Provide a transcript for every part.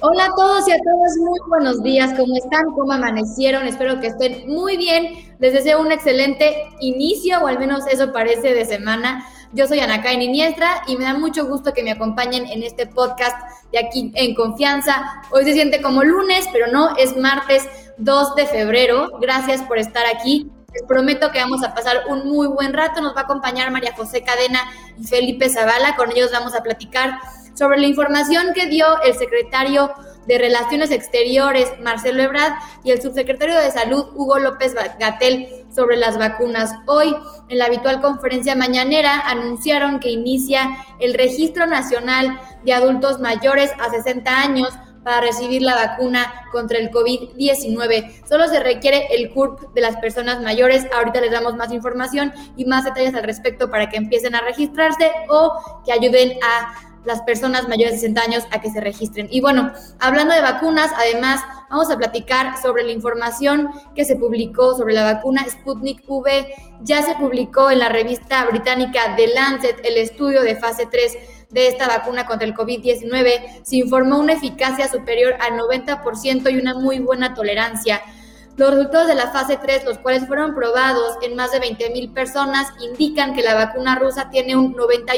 Hola a todos y a todas, muy buenos días. ¿Cómo están? ¿Cómo amanecieron? Espero que estén muy bien. Les deseo un excelente inicio, o al menos eso parece, de semana. Yo soy Ana Karen Iniestra y me da mucho gusto que me acompañen en este podcast de Aquí en Confianza. Hoy se siente como lunes, pero no, es martes 2 de febrero. Gracias por estar aquí. Les prometo que vamos a pasar un muy buen rato. Nos va a acompañar María José Cadena y Felipe Zavala. Con ellos vamos a platicar sobre la información que dio el secretario de Relaciones Exteriores, Marcelo Ebrard, y el subsecretario de Salud, Hugo López-Gatell, sobre las vacunas. Hoy, en la habitual conferencia mañanera, anunciaron que inicia el Registro Nacional de Adultos Mayores a 60 años para recibir la vacuna contra el COVID-19. Solo se requiere el CURP de las personas mayores. Ahorita les damos más información y más detalles al respecto para que empiecen a registrarse o que ayuden a las personas mayores de 60 años a que se registren. Y bueno, hablando de vacunas, además vamos a platicar sobre la información que se publicó sobre la vacuna Sputnik V. Ya se publicó en la revista británica The Lancet el estudio de fase 3 de esta vacuna contra el COVID-19. Se informó una eficacia superior al 90% y una muy buena tolerancia. Los resultados de la fase 3, los cuales fueron probados en más de 20,000 personas, indican que la vacuna rusa tiene un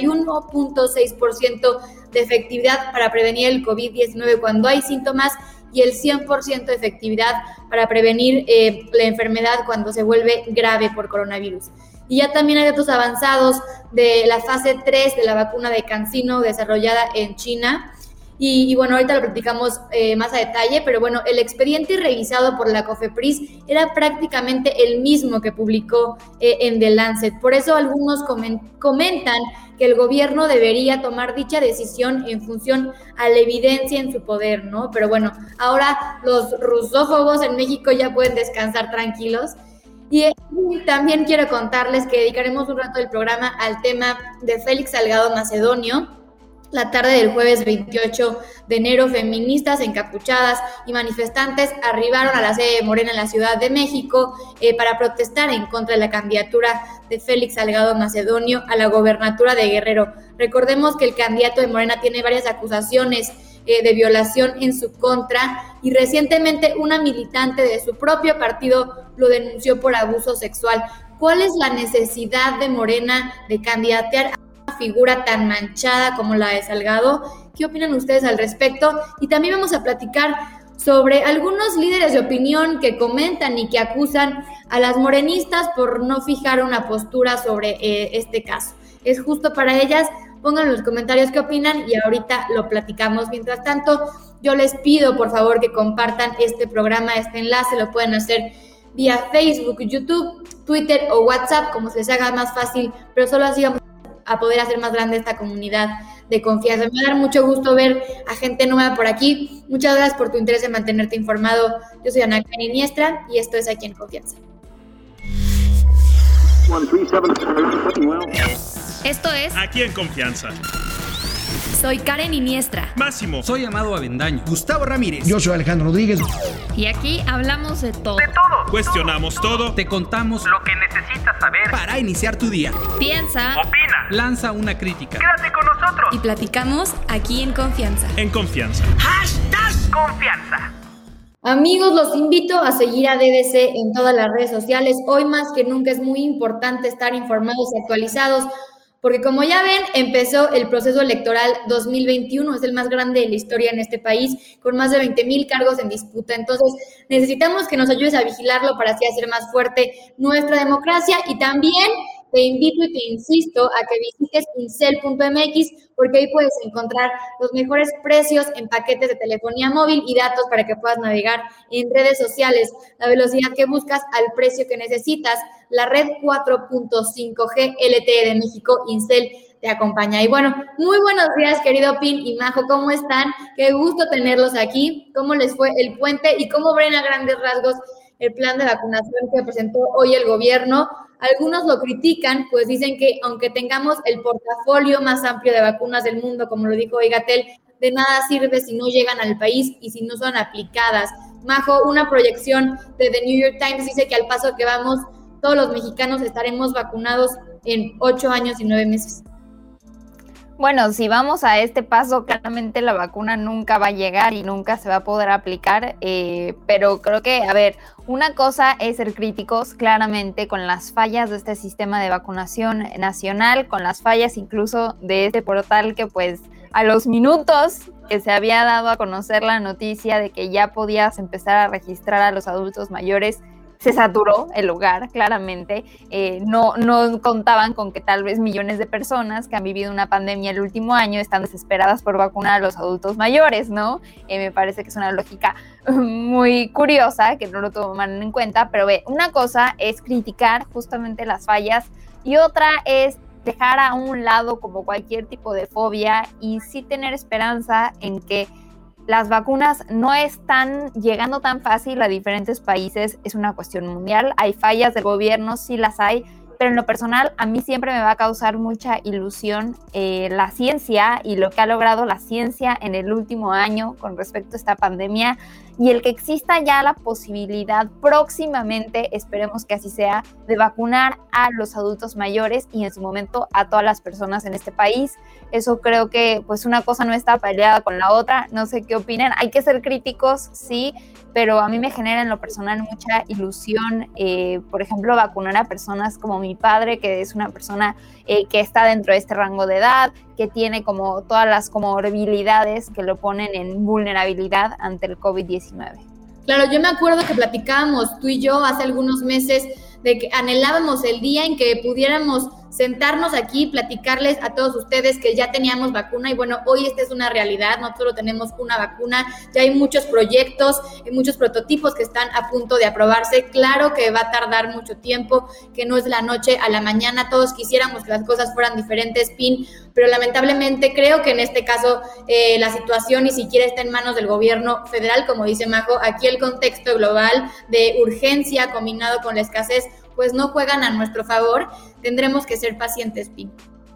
91.6% de efectividad para prevenir el COVID-19 cuando hay síntomas y el 100% de efectividad para prevenir la enfermedad cuando se vuelve grave por coronavirus. Y ya también hay datos avanzados de la fase 3 de la vacuna de CanSino desarrollada en China. Y bueno, ahorita lo platicamos más a detalle, pero bueno, el expediente revisado por la COFEPRIS era prácticamente el mismo que publicó en The Lancet. Por eso algunos comentan que el gobierno debería tomar dicha decisión en función a la evidencia en su poder, ¿no? Pero bueno, ahora los rusófobos en México ya pueden descansar tranquilos. Y también quiero contarles que dedicaremos un rato del programa al tema de Félix Salgado Macedonio. La tarde del jueves 28 de enero, feministas encapuchadas y manifestantes arribaron a la sede de Morena en la Ciudad de México para protestar en contra de la candidatura de Félix Salgado Macedonio a la gobernatura de Guerrero. Recordemos que el candidato de Morena tiene varias acusaciones de violación en su contra y recientemente una militante de su propio partido lo denunció por abuso sexual. ¿Cuál es la necesidad de Morena de candidatear a figura tan manchada como la de Salgado? ¿Qué opinan ustedes al respecto? Y también vamos a platicar sobre algunos líderes de opinión que comentan y que acusan a las morenistas por no fijar una postura sobre este caso. ¿Es justo para ellas? Pongan en los comentarios qué opinan y ahorita lo platicamos. Mientras tanto, yo les pido por favor que compartan este programa, este enlace, lo pueden hacer vía Facebook, YouTube, Twitter o WhatsApp, como se les haga más fácil, pero solo así vamos a poder hacer más grande esta comunidad de confianza. Me va a dar mucho gusto ver a gente nueva por aquí. Muchas gracias por tu interés en mantenerte informado. Yo soy Ana Karen Iniestra y esto es Aquí en Confianza. Esto es Aquí en Confianza. Soy Karen Iniestra. Máximo. Soy Amado Avendaño. Gustavo Ramírez. Yo soy Alejandro Rodríguez. Y aquí hablamos de todo. Cuestionamos todo. Te contamos lo que necesitas saber para iniciar tu día. Piensa. Opina. Lanza una crítica. Quédate con nosotros. Y platicamos aquí en Confianza. En Confianza. #Confianza. Amigos, los invito a seguir a DDC en todas las redes sociales. Hoy más que nunca es muy importante estar informados y actualizados, porque como ya ven, empezó el proceso electoral 2021, es el más grande de la historia en este país, con más de 20,000 cargos en disputa. Entonces, necesitamos que nos ayudes a vigilarlo para así hacer más fuerte nuestra democracia. Y también te invito y te insisto a que visites incel.mx, porque ahí puedes encontrar los mejores precios en paquetes de telefonía móvil y datos para que puedas navegar en redes sociales, la velocidad que buscas al precio que necesitas. La red 4.5G LTE de México, Incel, te acompaña. Y bueno, muy buenos días, querido Pin y Majo, ¿cómo están? Qué gusto tenerlos aquí. ¿Cómo les fue el puente y cómo ven a grandes rasgos el plan de vacunación que presentó hoy el gobierno? Algunos lo critican, pues dicen que aunque tengamos el portafolio más amplio de vacunas del mundo, como lo dijo Gatell, de nada sirve si no llegan al país y si no son aplicadas. Majo, una proyección de The New York Times dice que al paso que vamos, todos los mexicanos estaremos vacunados en 8 años y 9 meses. Bueno, si vamos a este paso, claramente la vacuna nunca va a llegar y nunca se va a poder aplicar, pero creo que, a ver, una cosa es ser críticos claramente con las fallas de este sistema de vacunación nacional, con las fallas incluso de este portal que pues a los minutos que se había dado a conocer la noticia de que ya podías empezar a registrar a los adultos mayores, se saturó el lugar, claramente. No contaban con que tal vez millones de personas que han vivido una pandemia el último año están desesperadas por vacunar a los adultos mayores, ¿no? Me parece que es una lógica muy curiosa que no lo toman en cuenta, pero una cosa es criticar justamente las fallas y otra es dejar a un lado como cualquier tipo de fobia y sí tener esperanza en que las vacunas no están llegando tan fácil a diferentes países, es una cuestión mundial, hay fallas del gobierno, sí las hay, pero en lo personal a mí siempre me va a causar mucha ilusión la ciencia y lo que ha logrado la ciencia en el último año con respecto a esta pandemia y el que exista ya la posibilidad próximamente, esperemos que así sea, de vacunar a los adultos mayores y en su momento a todas las personas en este país. Eso creo que pues una cosa no está peleada con la otra, no sé qué opinan, hay que ser críticos, sí, pero a mí me genera en lo personal mucha ilusión, por ejemplo, vacunar a personas como mi padre, que es una persona que está dentro de este rango de edad, que tiene como todas las comorbilidades que lo ponen en vulnerabilidad ante el COVID-19. Claro, yo me acuerdo que platicábamos tú y yo hace algunos meses de que anhelábamos el día en que pudiéramos sentarnos aquí y platicarles a todos ustedes que ya teníamos vacuna y bueno, hoy esta es una realidad, no solo tenemos una vacuna, ya hay muchos proyectos y muchos prototipos que están a punto de aprobarse, claro que va a tardar mucho tiempo, que no es de la noche a la mañana, todos quisiéramos que las cosas fueran diferentes, pero lamentablemente creo que en este caso la situación ni siquiera está en manos del gobierno federal, como dice Majo, aquí el contexto global de urgencia combinado con la escasez pues no juegan a nuestro favor, tendremos que ser pacientes, Pi.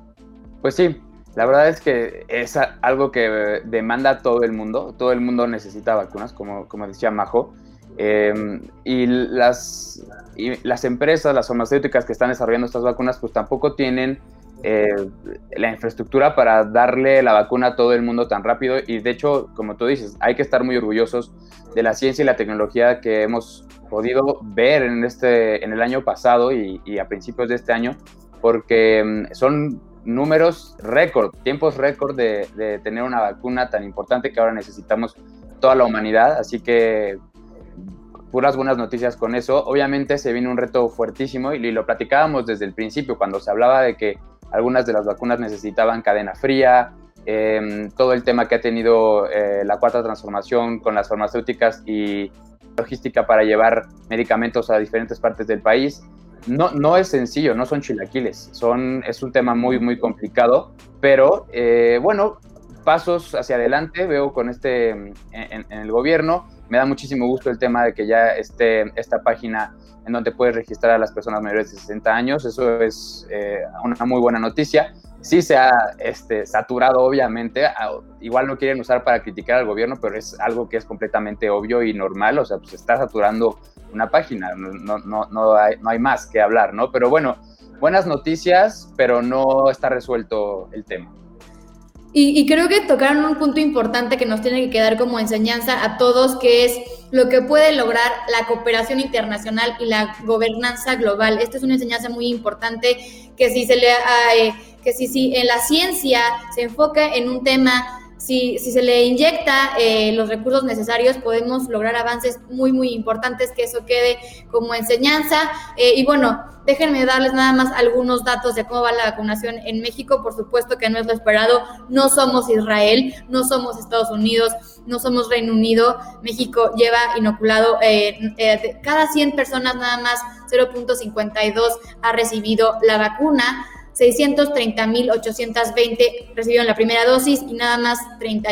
Pues sí, la verdad es que es algo que demanda todo el mundo necesita vacunas, como decía Majo, y las empresas, las farmacéuticas que están desarrollando estas vacunas, pues tampoco tienen la infraestructura para darle la vacuna a todo el mundo tan rápido, y de hecho, como tú dices, hay que estar muy orgullosos de la ciencia y la tecnología que hemos podido ver en el año pasado y a principios de este año, porque son números récord, tiempos récord de tener una vacuna tan importante que ahora necesitamos toda la humanidad, así que puras buenas noticias con eso. Obviamente se viene un reto fuertísimo y lo platicábamos desde el principio cuando se hablaba de que algunas de las vacunas necesitaban cadena fría, todo el tema que ha tenido la cuarta transformación con las farmacéuticas y logística para llevar medicamentos a diferentes partes del país. No es sencillo, no son chilaquiles, es un tema muy, muy complicado, pero bueno, pasos hacia adelante veo con en el gobierno. Me da muchísimo gusto el tema de que ya esté esta página en donde puedes registrar a las personas mayores de 60 años, eso es una muy buena noticia. Sí se ha saturado, obviamente, igual no quieren usar para criticar al gobierno, pero es algo que es completamente obvio y normal, o sea, pues está saturando una página, no hay más que hablar, ¿no? Pero bueno, buenas noticias, pero no está resuelto el tema. Y creo que tocaron un punto importante que nos tiene que quedar como enseñanza a todos, que es lo que puede lograr la cooperación internacional y la gobernanza global. Esta es una enseñanza muy importante que si en la ciencia se enfoca en un tema, si se le inyecta los recursos necesarios, podemos lograr avances muy, muy importantes, que eso quede como enseñanza. Y bueno, déjenme darles nada más algunos datos de cómo va la vacunación en México. Por supuesto que no es lo esperado, no somos Israel, no somos Estados Unidos, no somos Reino Unido. México lleva inoculado, cada 100 personas nada más 0.52 ha recibido la vacuna. 630,820 recibieron la primera dosis y nada más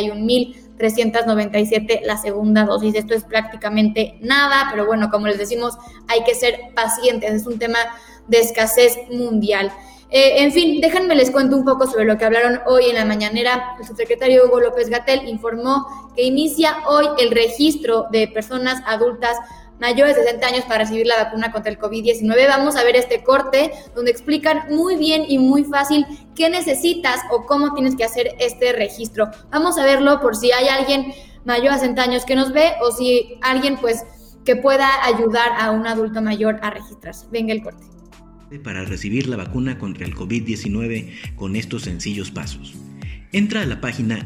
31,397 la segunda dosis. Esto es prácticamente nada, pero bueno, como les decimos, hay que ser pacientes. Es un tema de escasez mundial. En fin, déjenme les cuento un poco sobre lo que hablaron hoy en la mañanera. El subsecretario Hugo López-Gatell informó que inicia hoy el registro de personas adultas mayores de 60 años para recibir la vacuna contra el COVID-19. Vamos a ver este corte donde explican muy bien y muy fácil qué necesitas o cómo tienes que hacer este registro. Vamos a verlo por si hay alguien mayor a 60 años que nos ve o si alguien pues que pueda ayudar a un adulto mayor a registrarse. Venga el corte. Para recibir la vacuna contra el COVID-19 con estos sencillos pasos. Entra a la página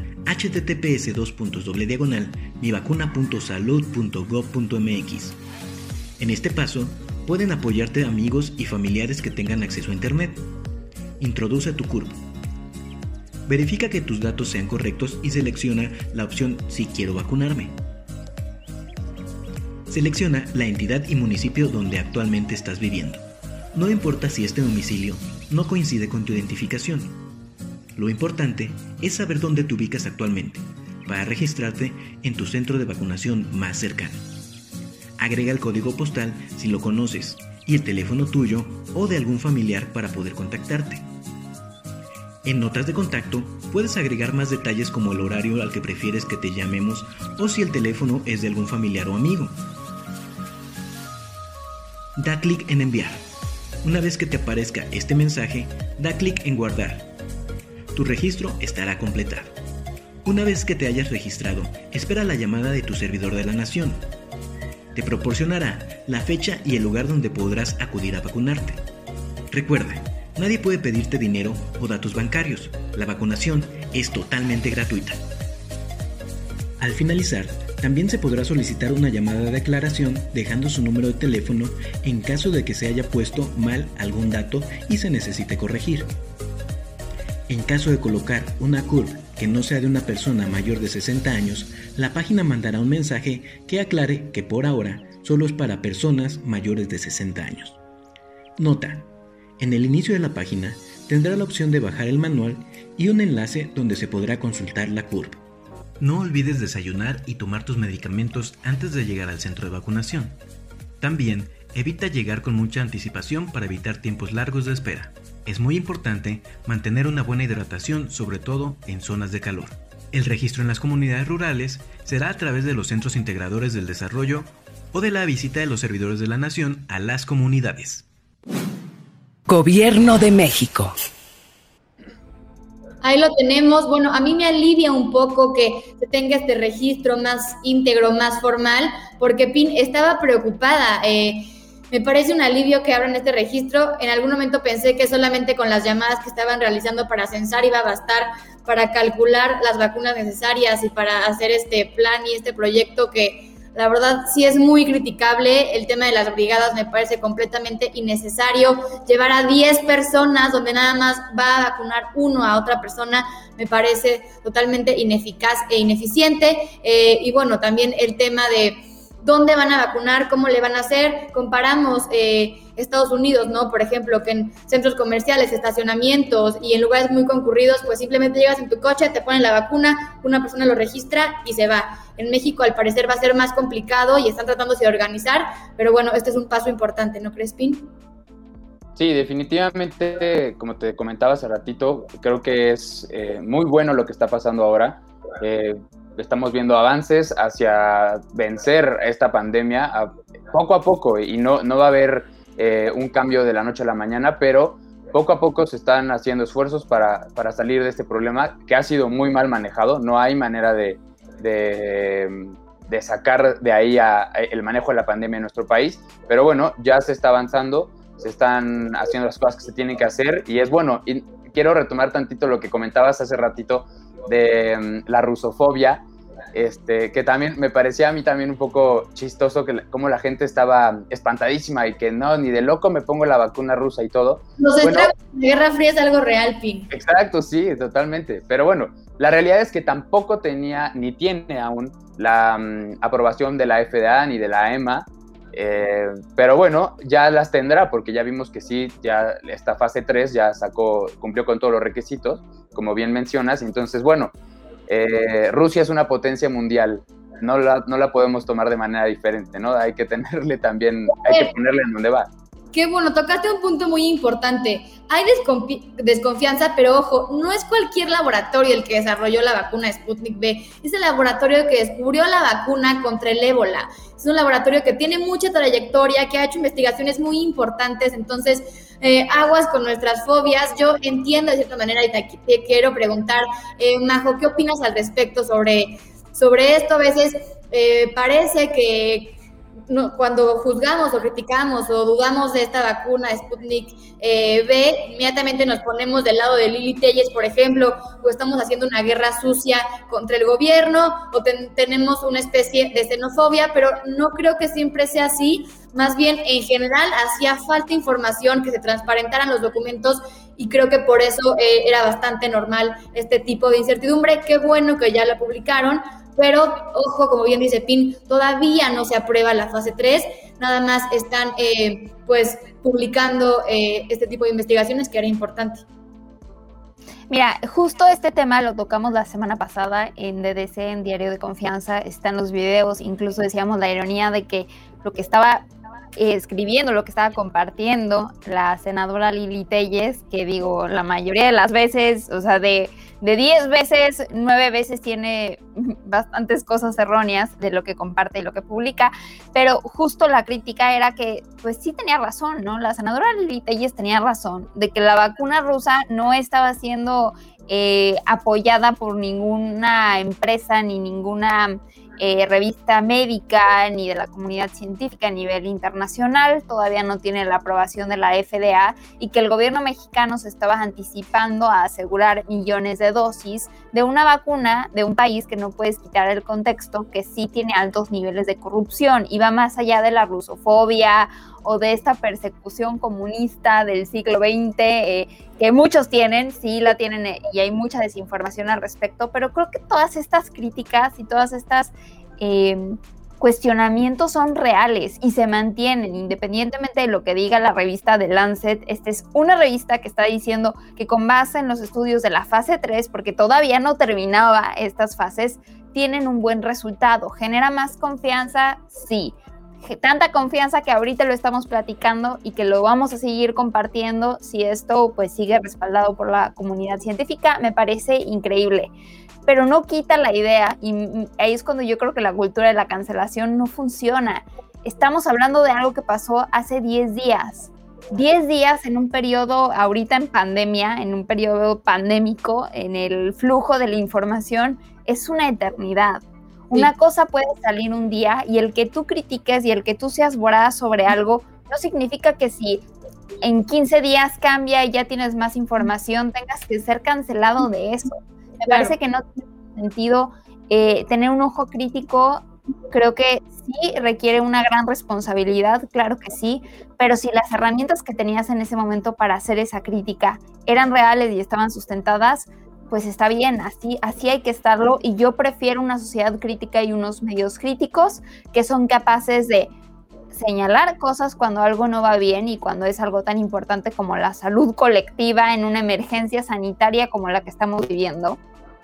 https://mivacuna.salud.gov.mx. En este paso, pueden apoyarte amigos y familiares que tengan acceso a internet. Introduce tu CURP. Verifica que tus datos sean correctos y selecciona la opción Si quiero vacunarme. Selecciona la entidad y municipio donde actualmente estás viviendo. No importa si este domicilio no coincide con tu identificación. Lo importante es saber dónde te ubicas actualmente para registrarte en tu centro de vacunación más cercano. Agrega el código postal si lo conoces y el teléfono tuyo o de algún familiar para poder contactarte. En notas de contacto puedes agregar más detalles como el horario al que prefieres que te llamemos o si el teléfono es de algún familiar o amigo. Da clic en enviar. Una vez que te aparezca este mensaje, da clic en guardar. Tu registro estará completado. Una vez que te hayas registrado, espera la llamada de tu servidor de la nación. Te proporcionará la fecha y el lugar donde podrás acudir a vacunarte. Recuerda, nadie puede pedirte dinero o datos bancarios. La vacunación es totalmente gratuita. Al finalizar, también se podrá solicitar una llamada de aclaración dejando su número de teléfono en caso de que se haya puesto mal algún dato y se necesite corregir. En caso de colocar una CURP que no sea de una persona mayor de 60 años, la página mandará un mensaje que aclare que por ahora solo es para personas mayores de 60 años. Nota: en el inicio de la página tendrá la opción de bajar el manual y un enlace donde se podrá consultar la CURP. No olvides desayunar y tomar tus medicamentos antes de llegar al centro de vacunación. También evita llegar con mucha anticipación para evitar tiempos largos de espera. Es muy importante mantener una buena hidratación, sobre todo en zonas de calor. El registro en las comunidades rurales será a través de los centros integradores del desarrollo o de la visita de los servidores de la nación a las comunidades. Gobierno de México. Ahí lo tenemos. Bueno, a mí me alivia un poco que se tenga este registro más íntegro, más formal, porque PIN estaba preocupada. Me parece un alivio que abran este registro. En algún momento pensé que solamente con las llamadas que estaban realizando para censar iba a bastar para calcular las vacunas necesarias y para hacer este plan y este proyecto que la verdad sí es muy criticable. El tema de las brigadas me parece completamente innecesario. Llevar a 10 personas donde nada más va a vacunar uno a otra persona me parece totalmente ineficaz e ineficiente. Y bueno, también el tema de dónde van a vacunar, cómo le van a hacer. Comparamos Estados Unidos, ¿no? Por ejemplo, que en centros comerciales, estacionamientos y en lugares muy concurridos, pues simplemente llegas en tu coche, te ponen la vacuna, una persona lo registra y se va. En México, al parecer, va a ser más complicado y están tratándose de organizar, pero bueno, este es un paso importante, ¿no crees, Pin? Sí, definitivamente, como te comentaba hace ratito, creo que es muy bueno lo que está pasando ahora. Estamos viendo avances hacia vencer esta pandemia poco a poco y no va a haber un cambio de la noche a la mañana, pero poco a poco se están haciendo esfuerzos para salir de este problema que ha sido muy mal manejado. No hay manera de sacar de ahí el manejo de la pandemia en nuestro país, pero bueno, ya se está avanzando, se están haciendo las cosas que se tienen que hacer y es bueno. Y quiero retomar tantito lo que comentabas hace ratito de la rusofobia, que también me parecía a mí también un poco chistoso como la gente estaba espantadísima y que no, ni de loco me pongo la vacuna rusa y todo. Los estragos de Guerra Fría es algo real, Pin. Exacto, sí, totalmente. Pero bueno, la realidad es que tampoco tenía ni tiene aún la aprobación de la FDA ni de la EMA, pero bueno, ya las tendrá porque ya vimos que sí, ya esta fase 3 ya cumplió con todos los requisitos, como bien mencionas. Entonces, bueno, Rusia es una potencia mundial, no la podemos tomar de manera diferente, ¿no? Hay que tenerle también, hay que ponerle en donde va. Qué bueno, tocaste un punto muy importante. Hay desconfianza, pero ojo, no es cualquier laboratorio el que desarrolló la vacuna Sputnik V. Es el laboratorio que descubrió la vacuna contra el ébola. Es un laboratorio que tiene mucha trayectoria, que ha hecho investigaciones muy importantes. Entonces, aguas con nuestras fobias. Yo entiendo de cierta manera y te quiero preguntar, Majo, ¿qué opinas al respecto sobre esto? A veces parece que cuando juzgamos o criticamos o dudamos de esta vacuna Sputnik V, inmediatamente nos ponemos del lado de Lili Téllez, por ejemplo, o estamos haciendo una guerra sucia contra el gobierno, o tenemos una especie de xenofobia, pero no creo que siempre sea así. Más bien, en general, hacía falta información, que se transparentaran los documentos, y creo que por eso era bastante normal este tipo de incertidumbre. Qué bueno que ya la publicaron, pero ojo, como bien dice Pin, todavía no se aprueba la fase 3, nada más están publicando este tipo de investigaciones, que era importante. Mira, justo este tema lo tocamos la semana pasada en DDC, en Diario de Confianza, están los videos, incluso decíamos la ironía de que lo que estaba escribiendo, lo que estaba compartiendo la senadora Lili Téllez, que digo, la mayoría de las veces, o sea, de 10 veces, 9 veces tiene bastantes cosas erróneas de lo que comparte y lo que publica, pero justo la crítica era que, pues sí tenía razón, ¿no? La senadora Lili Téllez tenía razón de que la vacuna rusa no estaba siendo apoyada por ninguna empresa ni ninguna revista médica ni de la comunidad científica a nivel internacional, todavía no tiene la aprobación de la FDA, y que el gobierno mexicano se estaba anticipando a asegurar millones de dosis de una vacuna de un país que no puedes quitar el contexto, que sí tiene altos niveles de corrupción y va más allá de la rusofobia o de esta persecución comunista del siglo XX, que muchos tienen, sí la tienen, y hay mucha desinformación al respecto, pero creo que todas estas críticas y todas estas cuestionamientos son reales y se mantienen independientemente de lo que diga la revista The Lancet. Esta es una revista que está diciendo que con base en los estudios de la fase 3, porque todavía no terminaba estas fases, tienen un buen resultado. ¿Genera más confianza? Sí. Tanta confianza que ahorita lo estamos platicando y que lo vamos a seguir compartiendo si esto pues sigue respaldado por la comunidad científica. Me parece increíble, pero no quita la idea, y ahí es cuando yo creo que la cultura de la cancelación no funciona. Estamos hablando de algo que pasó hace 10 días. 10 días en un periodo, ahorita en pandemia, en un periodo pandémico, en el flujo de la información, es una eternidad. Una cosa puede salir un día y el que tú critiques y el que tú seas voraz sobre algo no significa que si en 15 días cambia y ya tienes más información tengas que ser cancelado de eso. Me parece que no tiene sentido tener un ojo crítico. Creo que sí requiere una gran responsabilidad, claro que sí, pero si las herramientas que tenías en ese momento para hacer esa crítica eran reales y estaban sustentadas, pues está bien, así hay que estarlo, y yo prefiero una sociedad crítica y unos medios críticos que son capaces de señalar cosas cuando algo no va bien y cuando es algo tan importante como la salud colectiva en una emergencia sanitaria como la que estamos viviendo,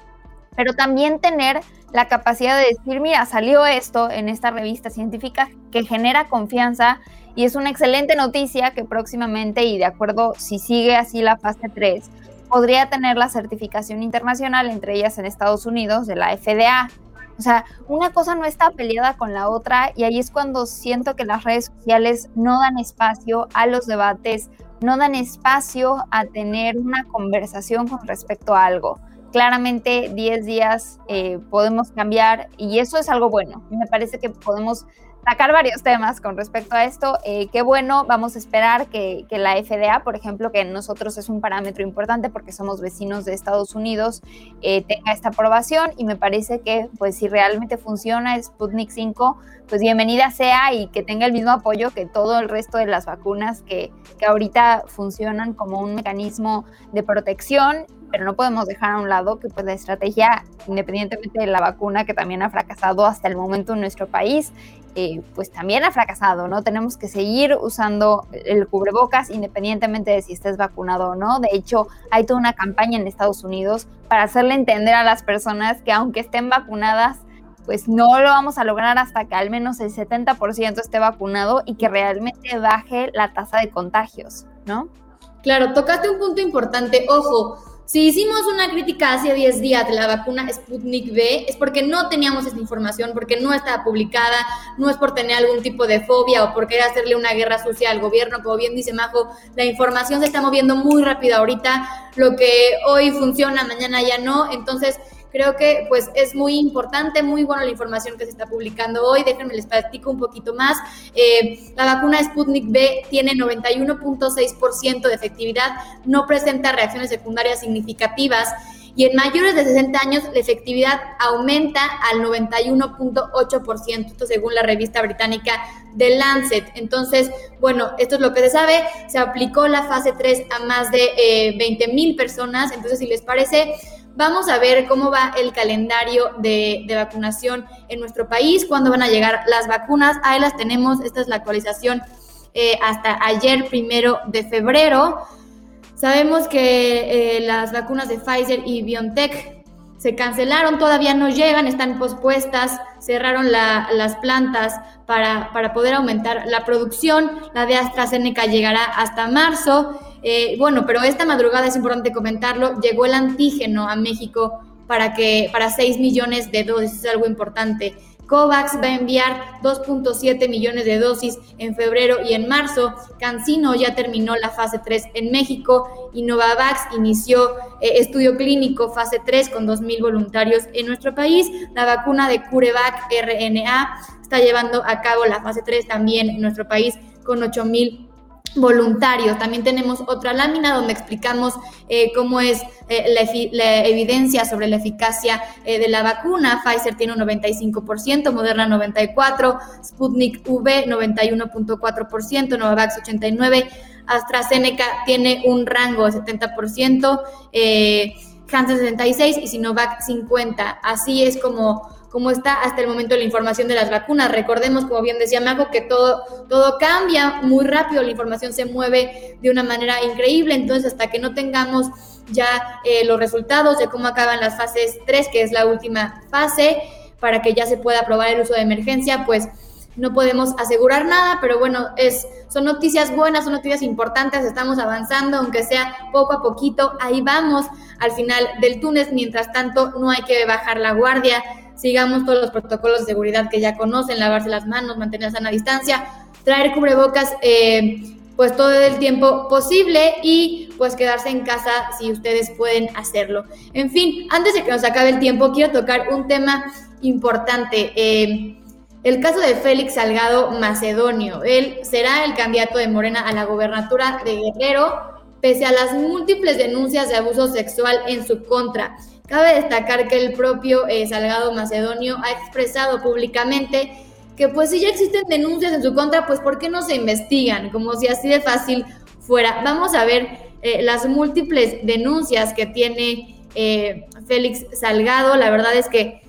pero también tener la capacidad de decir, mira, salió esto en esta revista científica que genera confianza y es una excelente noticia que próximamente, y de acuerdo si sigue así la fase 3, podría tener la certificación internacional, entre ellas en Estados Unidos, de la FDA. O sea, una cosa no está peleada con la otra, y ahí es cuando siento que las redes sociales no dan espacio a los debates, no dan espacio a tener una conversación con respecto a algo. Claramente 10 días podemos cambiar, y eso es algo bueno. Me parece que podemos sacar varios temas con respecto a esto. Qué bueno, vamos a esperar que la FDA, por ejemplo, que nosotros es un parámetro importante porque somos vecinos de Estados Unidos, tenga esta aprobación, y me parece que pues si realmente funciona Sputnik 5, pues bienvenida sea, y que tenga el mismo apoyo que todo el resto de las vacunas que ahorita funcionan como un mecanismo de protección, pero no podemos dejar a un lado que pues la estrategia, independientemente de la vacuna, que también ha fracasado hasta el momento en nuestro país, pues también ha fracasado, ¿no? Tenemos que seguir usando el cubrebocas independientemente de si estés vacunado o no. De hecho, hay toda una campaña en Estados Unidos para hacerle entender a las personas que aunque estén vacunadas, pues no lo vamos a lograr hasta que al menos el 70% esté vacunado y que realmente baje la tasa de contagios, ¿no? Claro, tocaste un punto importante. Ojo, si hicimos una crítica hace 10 días de la vacuna Sputnik V, es porque no teníamos esta información, porque no estaba publicada, no es por tener algún tipo de fobia o por querer hacerle una guerra sucia al gobierno. Como bien dice Majo, la información se está moviendo muy rápido ahorita, lo que hoy funciona, mañana ya no, entonces creo que pues es muy importante, muy buena la información que se está publicando hoy. Déjenme les platico un poquito más. La vacuna Sputnik V tiene 91.6% de efectividad, no presenta reacciones secundarias significativas y en mayores de 60 años la efectividad aumenta al 91.8%, esto según la revista británica The Lancet. Entonces, bueno, esto es lo que se sabe. Se aplicó la fase 3 a más de 20,000 personas, entonces si les parece, vamos a ver cómo va el calendario de vacunación en nuestro país, cuándo van a llegar las vacunas. Ahí las tenemos, esta es la actualización hasta ayer, 1 de febrero. Sabemos que las vacunas de Pfizer y BioNTech se cancelaron, todavía no llegan, están pospuestas, cerraron las plantas para poder aumentar la producción. La de AstraZeneca llegará hasta marzo. Bueno, pero esta madrugada es importante comentarlo, llegó el antígeno a México para 6 millones de dosis, es algo importante. COVAX va a enviar 2.7 millones de dosis en febrero y en marzo. CanSino ya terminó la fase 3 en México y Novavax inició estudio clínico fase 3 con 2,000 voluntarios en nuestro país. La vacuna de CureVac RNA está llevando a cabo la fase 3 también en nuestro país con 8,000 voluntarios. También tenemos otra lámina donde explicamos cómo es la evidencia sobre la eficacia de la vacuna. Pfizer tiene un 95%, Moderna 94%, Sputnik V 91.4%, Novavax 89%, AstraZeneca tiene un rango de 70%, Janssen 66% y Sinovac 50%. Así es como está hasta el momento la información de las vacunas. Recordemos, como bien decía Majo, que todo cambia muy rápido, la información se mueve de una manera increíble, entonces hasta que no tengamos ya los resultados de cómo acaban las fases 3, que es la última fase, para que ya se pueda aprobar el uso de emergencia, pues no podemos asegurar nada, pero bueno, son noticias buenas, son noticias importantes, estamos avanzando, aunque sea poco a poquito, ahí vamos al final del túnel. Mientras tanto, no hay que bajar la guardia, sigamos todos los protocolos de seguridad que ya conocen, lavarse las manos, mantener sana distancia, traer cubrebocas pues todo el tiempo posible y pues quedarse en casa si ustedes pueden hacerlo. En fin, antes de que nos acabe el tiempo, quiero tocar un tema importante. El caso de Félix Salgado Macedonio. Él será el candidato de Morena a la gobernatura de Guerrero, pese a las múltiples denuncias de abuso sexual en su contra. Cabe destacar que el propio Salgado Macedonio ha expresado públicamente que pues si ya existen denuncias en su contra, pues ¿por qué no se investigan? Como si así de fácil fuera. Vamos a ver las múltiples denuncias que tiene Félix Salgado. La verdad es que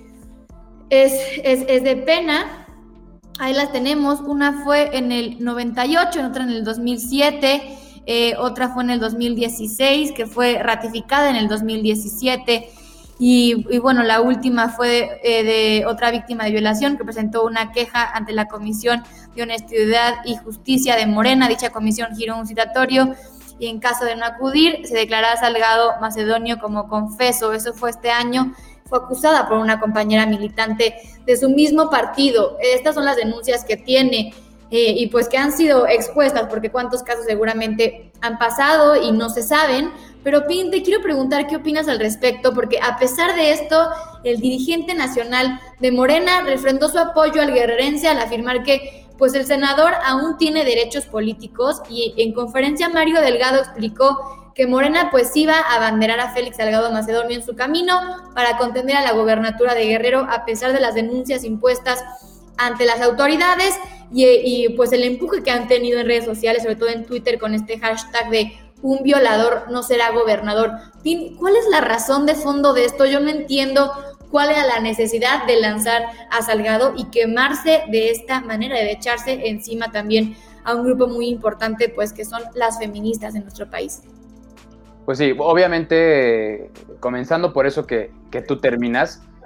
es de pena. Ahí las tenemos. Una fue en el 98, otra en el 2007, otra fue en el 2016, que fue ratificada en el 2017. Y bueno, la última fue de otra víctima de violación que presentó una queja ante la Comisión de Honestidad y Justicia de Morena. Dicha comisión giró un citatorio y en caso de no acudir, se declarará Salgado Macedonio como confeso. Eso fue este año. Fue acusada por una compañera militante de su mismo partido. Estas son las denuncias que tiene y pues que han sido expuestas, porque cuántos casos seguramente han pasado y no se saben. Pero Pin, te quiero preguntar qué opinas al respecto, porque a pesar de esto, el dirigente nacional de Morena refrendó su apoyo al guerrerense al afirmar que pues el senador aún tiene derechos políticos, y en conferencia Mario Delgado explicó que Morena pues iba a abanderar a Félix Salgado Macedonio en su camino para contender a la gobernatura de Guerrero a pesar de las denuncias impuestas ante las autoridades y pues el empuje que han tenido en redes sociales, sobre todo en Twitter, con este hashtag de un violador no será gobernador. ¿Cuál es la razón de fondo de esto? Yo no entiendo cuál era la necesidad de lanzar a Salgado y quemarse de esta manera, de echarse encima también a un grupo muy importante, pues que son las feministas de nuestro país. Pues sí, obviamente, comenzando por eso que tú terminas,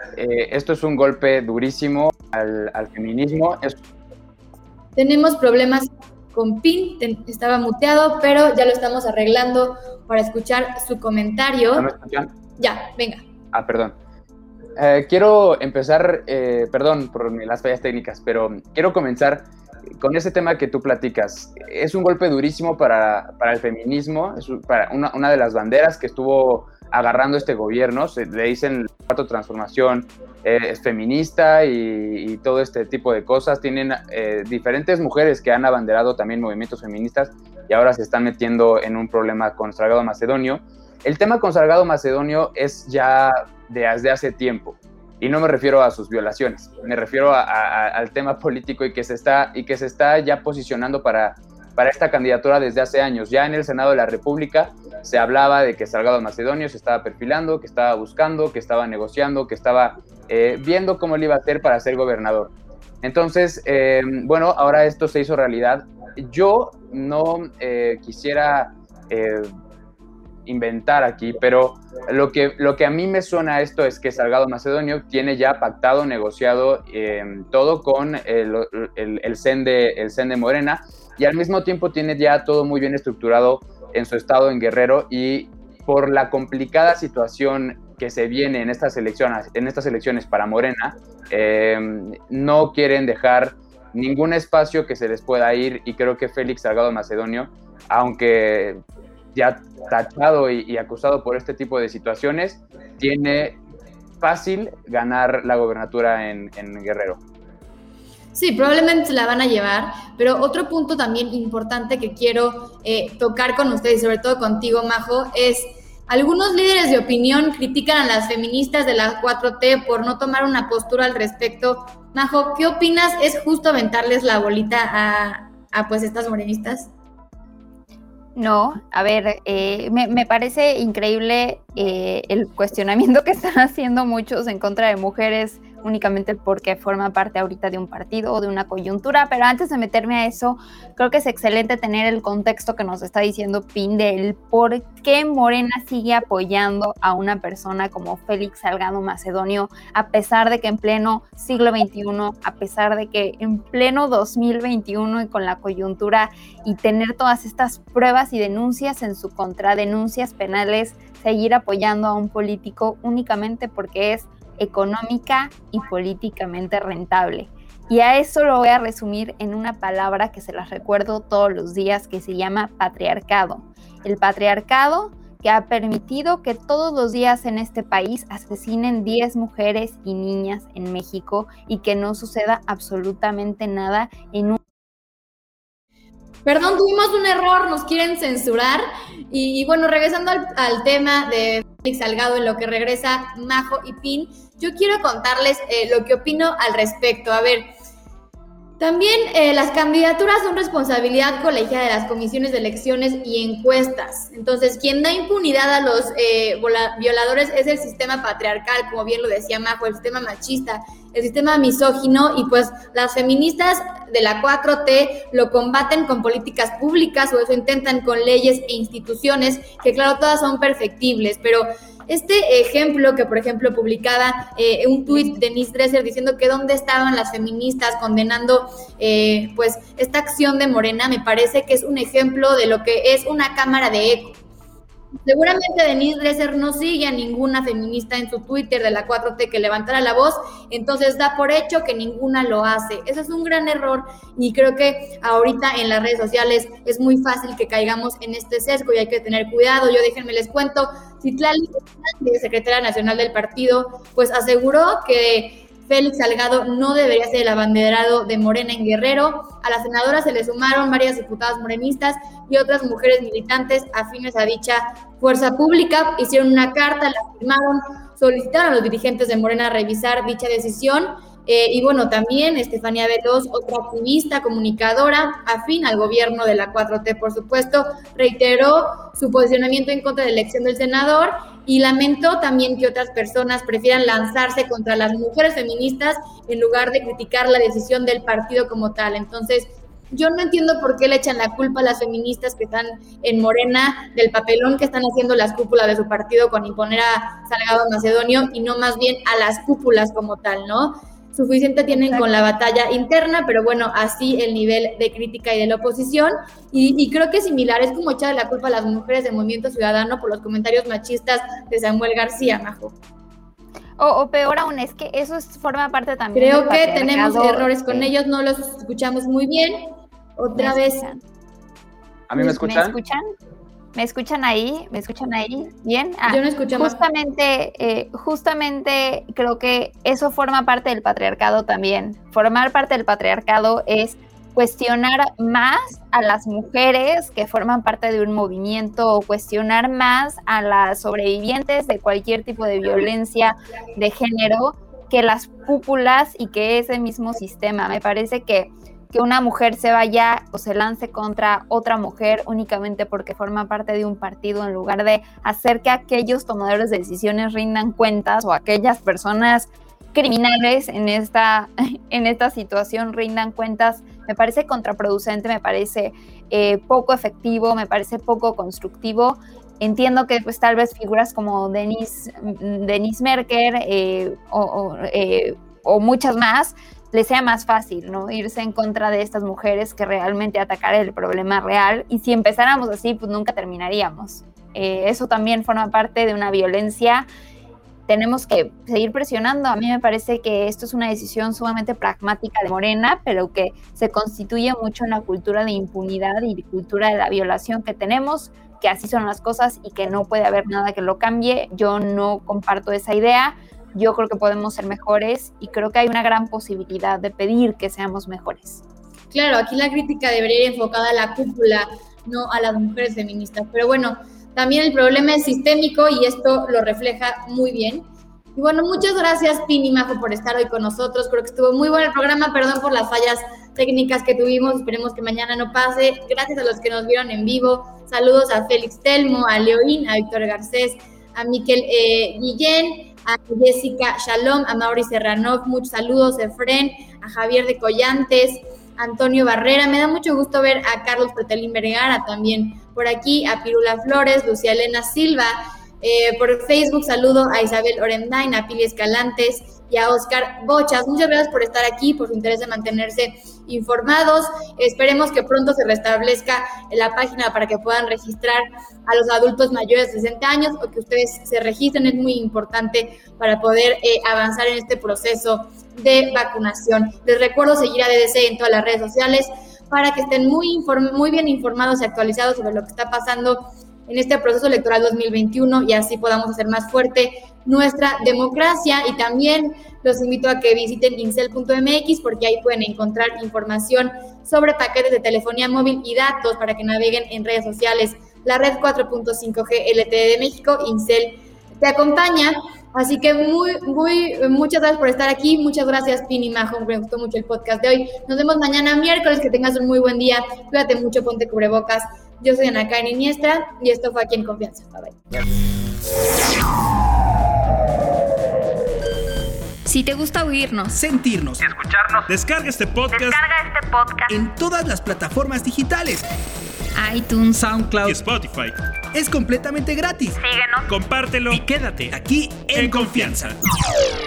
esto es un golpe durísimo al feminismo. Tenemos problemas con Pin, estaba muteado, pero ya lo estamos arreglando para escuchar su comentario. ¿No me escuchan? Ya, venga. Perdón. Quiero empezar, perdón por las fallas técnicas, pero quiero comenzar con ese tema que tú platicas. Es un golpe durísimo para el feminismo, es para una de las banderas que estuvo agarrando este gobierno. Le dicen la cuarta transformación, es feminista y todo este tipo de cosas. Tienen diferentes mujeres que han abanderado también movimientos feministas y ahora se están metiendo en un problema con Salgado Macedonio. El tema con Salgado Macedonio es ya desde hace tiempo. Y no me refiero a sus violaciones, me refiero al tema político y que se está ya posicionando para esta candidatura desde hace años. Ya en el Senado de la República se hablaba de que Salgado Macedonio se estaba perfilando, que estaba buscando, que estaba negociando, que estaba viendo cómo le iba a hacer para ser gobernador. Entonces, bueno, ahora esto se hizo realidad. Yo no quisiera inventar aquí, pero lo que a mí me suena a esto es que Salgado Macedonio tiene ya pactado, negociado todo con el CEN de Morena, y al mismo tiempo tiene ya todo muy bien estructurado en su estado, en Guerrero, y por la complicada situación que se viene en estas elecciones para Morena, no quieren dejar ningún espacio que se les pueda ir, y creo que Félix Salgado Macedonio, aunque ya tachado y acusado por este tipo de situaciones, tiene fácil ganar la gobernatura en Guerrero. Sí, probablemente se la van a llevar, pero otro punto también importante que quiero tocar con ustedes, sobre todo contigo, Majo, es algunos líderes de opinión critican a las feministas de la 4T por no tomar una postura al respecto. Majo, ¿qué opinas? ¿Es justo aventarles la bolita a pues estas morenistas? No, a ver, me parece increíble el cuestionamiento que están haciendo muchos en contra de mujeres únicamente porque forman parte ahorita de un partido o de una coyuntura, pero antes de meterme a eso, creo que es excelente tener el contexto que nos está diciendo Pin del por qué Morena sigue apoyando a una persona como Félix Salgado Macedonio, a pesar de que en pleno siglo XXI, a pesar de que en pleno 2021 y con la coyuntura y tener todas estas pruebas y denuncias en su contra, denuncias penales, seguir apoyando a un político únicamente porque es económica y políticamente rentable. Y a eso lo voy a resumir en una palabra que se las recuerdo todos los días, que se llama patriarcado. El patriarcado que ha permitido que todos los días en este país asesinen 10 mujeres y niñas en México y que no suceda absolutamente nada en un... Perdón, tuvimos un error, nos quieren censurar. Y bueno, regresando al tema de Félix Salgado, en lo que regresa Majo y Pin, yo quiero contarles lo que opino al respecto. A ver, también las candidaturas son responsabilidad colegiada de las comisiones de elecciones y encuestas. Entonces, quien da impunidad a los violadores es el sistema patriarcal, como bien lo decía Majo, el sistema machista, el sistema misógino, y pues las feministas de la 4T lo combaten con políticas públicas, o eso intentan con leyes e instituciones que claro, todas son perfectibles, pero este ejemplo que por ejemplo publicaba un tuit de Denise Dresser diciendo que dónde estaban las feministas condenando pues esta acción de Morena, me parece que es un ejemplo de lo que es una cámara de eco. Seguramente Denise Dresser no sigue a ninguna feminista en su Twitter de la 4T que levantara la voz, entonces da por hecho que ninguna lo hace. Eso es un gran error y creo que ahorita en las redes sociales es muy fácil que caigamos en este sesgo y hay que tener cuidado. Yo déjenme les cuento, Citlali, secretaria nacional del partido, pues aseguró que Félix Salgado no debería ser el abanderado de Morena en Guerrero. A la senadora se le sumaron varias diputadas morenistas y otras mujeres militantes afines a dicha fuerza pública. Hicieron una carta, la firmaron, solicitaron a los dirigentes de Morena revisar dicha decisión. Y bueno, también Estefanía Veloz, otra activista, comunicadora, afín al gobierno de la 4T, por supuesto, reiteró su posicionamiento en contra de la elección del senador y lamentó también que otras personas prefieran lanzarse contra las mujeres feministas en lugar de criticar la decisión del partido como tal. Entonces, Yo no entiendo por qué le echan la culpa a las feministas que están en Morena del papelón que están haciendo las cúpulas de su partido con imponer a Salgado Macedonio y no más bien a las cúpulas como tal, ¿no? Suficiente tienen con la batalla interna, pero bueno, así el nivel de crítica y de la oposición. Y creo que es similar, es como echarle la culpa a las mujeres del Movimiento Ciudadano por los comentarios machistas de Samuel García, Majo. O peor aún, es que eso forma parte también Creo del que patriarcado. tenemos errores con ellos, no los escuchamos muy bien. Otra vez. ¿A mí me escuchan? ¿Me escuchan? ¿Me escuchan ahí? ¿Me escuchan ahí? ¿Bien? Yo no escucho más. Justamente creo que eso forma parte del patriarcado también. Formar parte del patriarcado es cuestionar más a las mujeres que forman parte de un movimiento o cuestionar más a las sobrevivientes de cualquier tipo de violencia de género que las cúpulas y que ese mismo sistema. Me parece que una mujer se vaya o se lance contra otra mujer únicamente porque forma parte de un partido, en lugar de hacer que aquellos tomadores de decisiones rindan cuentas o aquellas personas criminales en esta situación rindan cuentas, me parece contraproducente, me parece poco efectivo, me parece poco constructivo. Entiendo que pues tal vez figuras como Denise Merker o muchas más les sea más fácil, ¿no? Irse en contra de estas mujeres que realmente atacar el problema real, y si empezáramos así, pues nunca terminaríamos. Eso también forma parte de una violencia. Tenemos que seguir presionando. A mí me parece que esto es una decisión sumamente pragmática de Morena, pero que se constituye mucho en la cultura de impunidad y cultura de la violación que tenemos, que así son las cosas y que no puede haber nada que lo cambie. Yo no comparto esa idea. Yo creo que podemos ser mejores y creo que hay una gran posibilidad de pedir que seamos mejores. Claro, aquí la crítica debería ir enfocada a la cúpula, no a las mujeres feministas. Pero bueno, también el problema es sistémico y esto lo refleja muy bien. Y bueno, muchas gracias, Pini Majo, por estar hoy con nosotros. Creo que estuvo muy bueno el programa. Perdón por las fallas técnicas que tuvimos. Esperemos que mañana no pase. Gracias a los que nos vieron en vivo. Saludos a Félix Telmo, a Leoín, a Víctor Garcés, a Miquel Guillén, a Jessica Shalom, a Mauri Serranov, muchos saludos, Efren, a Javier de Collantes, a Antonio Barrera. Me da mucho gusto ver a Carlos Pretelín Vergara también por aquí, a Pirula Flores, Lucía Elena Silva. Por Facebook saludo a Isabel Orendain, a Pili Escalantes y a Oscar Bochas. Muchas gracias por estar aquí, por su interés de mantenerse informados. Esperemos que pronto se restablezca la página para que puedan registrar a los adultos mayores de 60 años o que ustedes se registren. Es muy importante para poder avanzar en este proceso de vacunación. Les recuerdo seguir a DDC en todas las redes sociales para que estén muy bien informados y actualizados sobre lo que está pasando en este proceso electoral 2021 y así podamos hacer más fuerte nuestra democracia. Y también los invito a que visiten incel.mx porque ahí pueden encontrar información sobre paquetes de telefonía móvil y datos para que naveguen en redes sociales. La red 4.5G LTE de México, Incel, te acompaña. Así que muchas gracias por estar aquí. Muchas gracias, Pini Majo. Me gustó mucho el podcast de hoy. Nos vemos mañana miércoles. Que tengas un muy buen día. Cuídate mucho, ponte cubrebocas. Yo soy Ana Karen Iniestra y esto fue Aquí en Confianza. Bye bye. Si te gusta oírnos, Sentirnos Escucharnos. Descarga este podcast en todas las plataformas digitales. iTunes, SoundCloud y Spotify. es completamente gratis. Síguenos. Compártelo Y quédate aquí en Confianza.